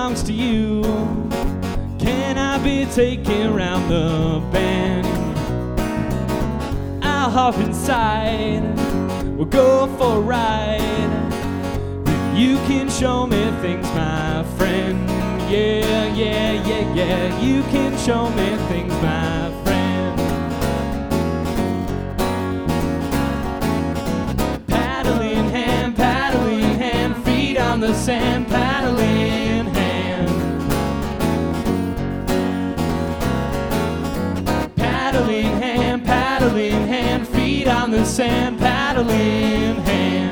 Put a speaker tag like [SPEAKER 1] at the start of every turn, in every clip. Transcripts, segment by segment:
[SPEAKER 1] belongs to you. Can I be taken round the bend? I'll hop inside, we'll go for a ride. Then you can show me things, my friend. Yeah, yeah, yeah, yeah, you can show me things, my friend. Paddling hand, feet on the sand, paddling hand. Paddling hand, feet on the sand, paddling hand.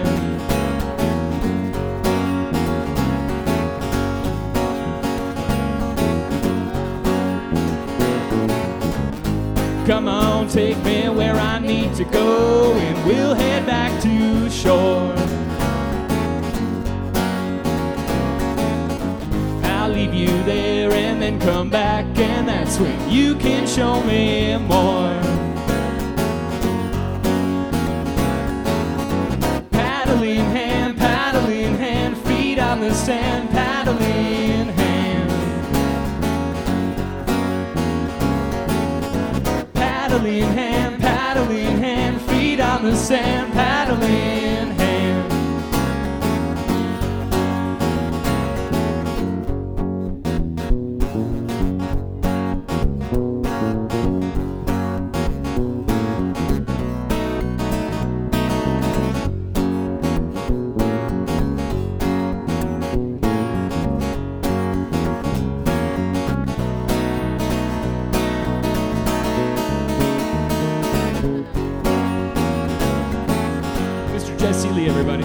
[SPEAKER 1] Come on, take me where I need to go, and we'll head back to shore. I'll leave you there and then come back, and that's when you can show me more. Paddling hand, feet on the sand, paddling hand. Paddling hand, feet on the sand, paddling hand. Jesse Lee, everybody.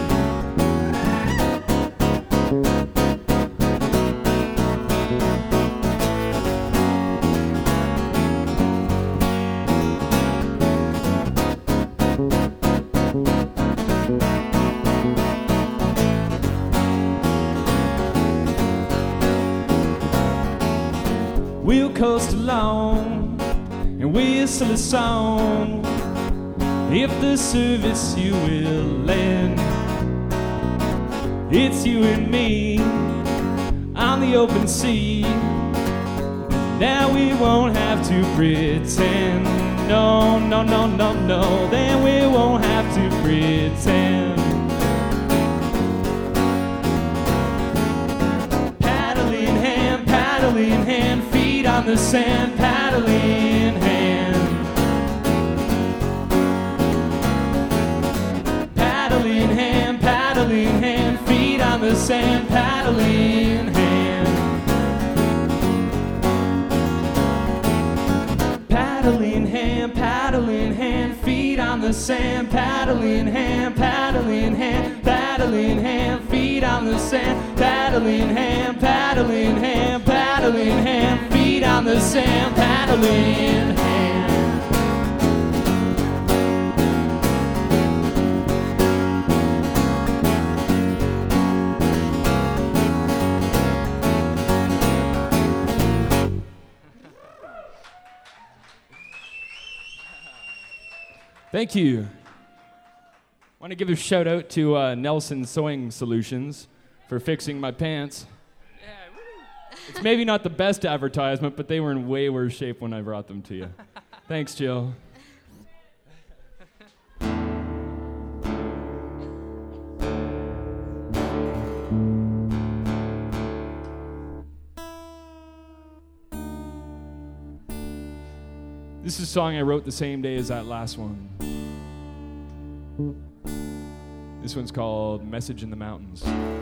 [SPEAKER 1] We'll coast along and whistle a song, if the service you will lend. It's you and me on the open sea. Now we won't have to pretend. No, no, no, no, no. Then we won't have to pretend. Paddling hand, feet on the sand, paddling hand. Paddling hand, feet on the sand, paddling hand. Paddling hand, feet on the sand, paddling hand, paddling hand, paddling hand, feet on the sand, paddling hand, paddling hand, paddling hand, feet on the sand, paddling hand. Thank you. I want to give a shout out to Nelson Sewing Solutions for fixing my pants. It's maybe not the best advertisement, but they were in way worse shape when I brought them to you. Thanks, Jill. This is a song I wrote the same day as that last one. This one's called Message in the Mountains.